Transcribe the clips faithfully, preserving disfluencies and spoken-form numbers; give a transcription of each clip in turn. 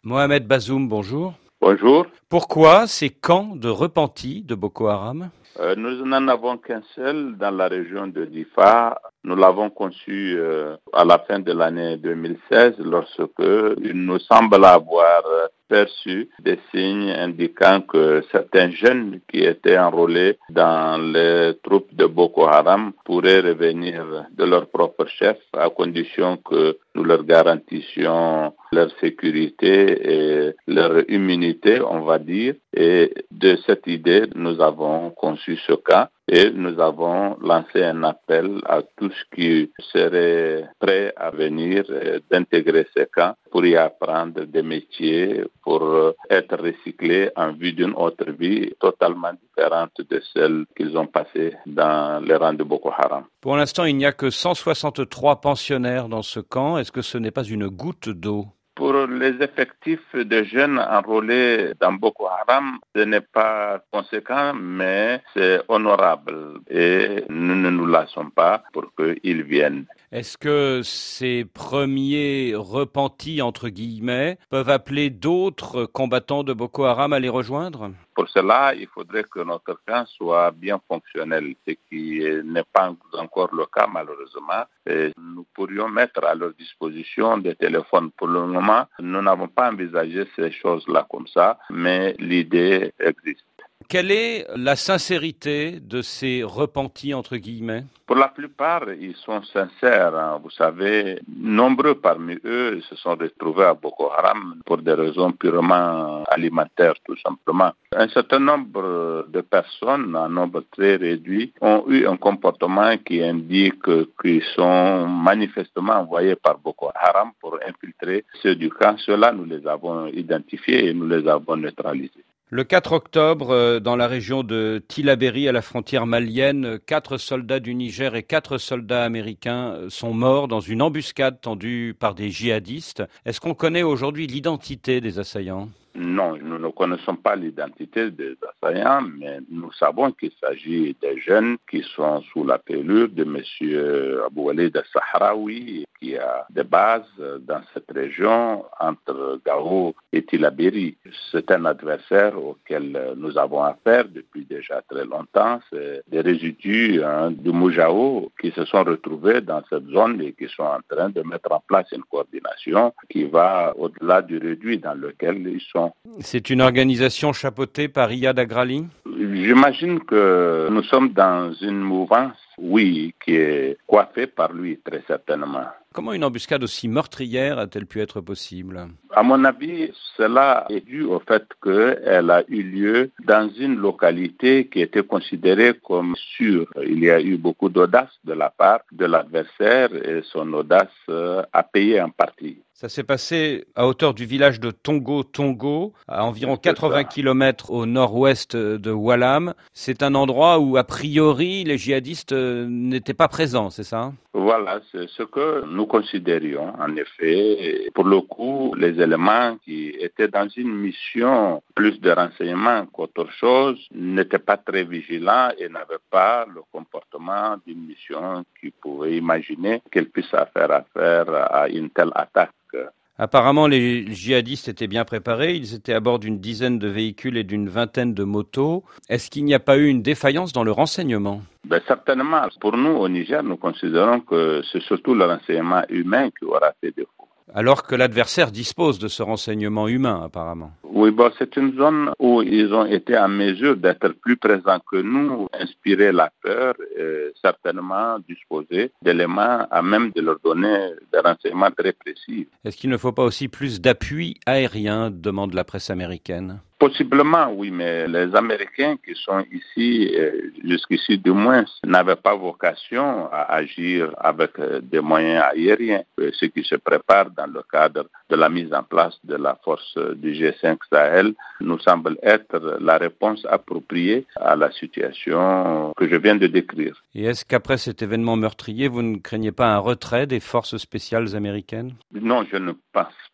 Mohamed Bazoum, bonjour. Bonjour. Pourquoi ces camps de repentis de Boko Haram? Euh, nous n'en avons qu'un seul dans la région de Difa. Nous l'avons conçu euh, à la fin de l'année deux mille seize lorsque il nous semble avoir perçu des signes indiquant que certains jeunes qui étaient enrôlés dans les troupes de Boko Haram pourraient revenir de leur propre chef à condition que nous leur garantissions leur sécurité et leur immunité, on va dire. Et de cette idée, nous avons conçu ce cas et nous avons lancé un appel à tous qui seraient prêts à venir d'intégrer ces camps pour y apprendre des métiers, pour être recyclés en vue d'une autre vie totalement différente de celle qu'ils ont passée dans les rangs de Boko Haram. Pour l'instant, il n'y a que cent soixante-trois pensionnaires dans ce camp. Est-ce que ce n'est pas une goutte d'eau? Pour les effectifs de jeunes enrôlés dans Boko Haram, ce n'est pas conséquent, mais c'est honorable et nous ne nous lassons pas pour qu'ils viennent. Est-ce que ces premiers repentis, entre guillemets, peuvent appeler d'autres combattants de Boko Haram à les rejoindre? Pour cela, il faudrait que notre camp soit bien fonctionnel, ce qui n'est pas encore le cas malheureusement. Et nous pourrions mettre à leur disposition des téléphones. Pour le moment, nous n'avons pas envisagé ces choses-là comme ça, mais l'idée existe. Quelle est la sincérité de ces repentis, entre guillemets? Pour la plupart, ils sont sincères. Hein. Vous savez, nombreux parmi eux se sont retrouvés à Boko Haram pour des raisons purement alimentaires, tout simplement. Un certain nombre de personnes, un nombre très réduit, ont eu un comportement qui indique qu'ils sont manifestement envoyés par Boko Haram pour infiltrer ceux du camp. Ceux-là, nous les avons identifiés et nous les avons neutralisés. Le quatre octobre, dans la région de Tillabéri, à la frontière malienne, quatre soldats du Niger et quatre soldats américains sont morts dans une embuscade tendue par des djihadistes. Est-ce qu'on connaît aujourd'hui l'identité des assaillants? Non, nous ne connaissons pas l'identité des assaillants, mais nous savons qu'il s'agit des jeunes qui sont sous la pelure de M. Abou Walid Sahraoui, qui a des bases dans cette région entre Gao et Tillabéri. C'est un adversaire auquel nous avons affaire depuis déjà très longtemps. C'est des résidus hein, du Moujao qui se sont retrouvés dans cette zone et qui sont en train de mettre en place une coordination qui va au-delà du réduit dans lequel ils sont. C'est une organisation chapeautée par Iyad Agrali? J'imagine que nous sommes dans une mouvance, oui, qui est coiffée par lui, très certainement. Comment une embuscade aussi meurtrière a-t-elle pu être possible? À mon avis, cela est dû au fait qu'elle a eu lieu dans une localité qui était considérée comme sûre. Il y a eu beaucoup d'audace de la part de l'adversaire et son audace a payé en partie. Ça s'est passé à hauteur du village de Tongo-Tongo, à environ quatre-vingts kilomètres au nord-ouest de Oualam. C'est un endroit où, a priori, les djihadistes n'étaient pas présents, c'est ça? Voilà, c'est ce que nous considérions, en effet. Pour le coup, les éléments qui étaient dans une mission plus de renseignement qu'autre chose n'étaient pas très vigilants et n'avaient pas le comportement d'une mission qui pouvait imaginer qu'elle puisse faire affaire à une telle attaque. Apparemment, les djihadistes étaient bien préparés. Ils étaient à bord d'une dizaine de véhicules et d'une vingtaine de motos. Est-ce qu'il n'y a pas eu une défaillance dans le renseignement? Ben, certainement. Pour nous, au Niger, nous considérons que c'est surtout le renseignement humain qui aura fait défaut. Alors que l'adversaire dispose de ce renseignement humain, apparemment. Oui, bon, c'est une zone où ils ont été en mesure d'être plus présents que nous, inspirer la peur et certainement disposer d'éléments à même de leur donner des renseignements très précis. Est-ce qu'il ne faut pas aussi plus d'appui aérien, demande la presse américaine? Possiblement, oui, mais les Américains qui sont ici, jusqu'ici du moins, n'avaient pas vocation à agir avec des moyens aériens. Ce qui se prépare dans le cadre de la mise en place de la force du G cinq Sahel nous semble être la réponse appropriée à la situation que je viens de décrire. Et est-ce qu'après cet événement meurtrier, vous ne craignez pas un retrait des forces spéciales américaines? Non, je ne pense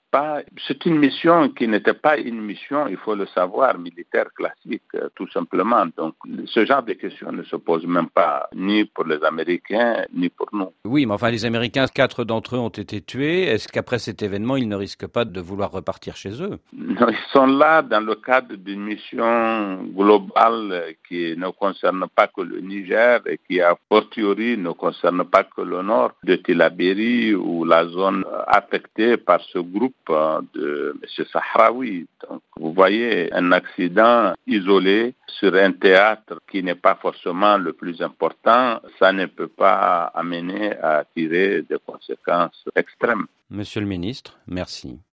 pas, c'est une mission qui n'était pas une mission, il faut le savoir, militaire classique, tout simplement. Donc, ce genre de questions ne se pose même pas, ni pour les Américains, ni pour nous. Oui, mais enfin, les Américains, quatre d'entre eux ont été tués. Est-ce qu'après cet événement, ils ne risquent pas de vouloir repartir chez eux? Non, ils sont là dans le cadre d'une mission globale qui ne concerne pas que le Niger et qui, a fortiori, ne concerne pas que le nord de Tillabéri ou la zone affectée par ce groupe de M. Sahraoui. Donc, vous voyez, un accident isolé sur un théâtre qui n'est pas forcément le plus important, ça ne peut pas amener à tirer des conséquences extrêmes. Monsieur le ministre, merci.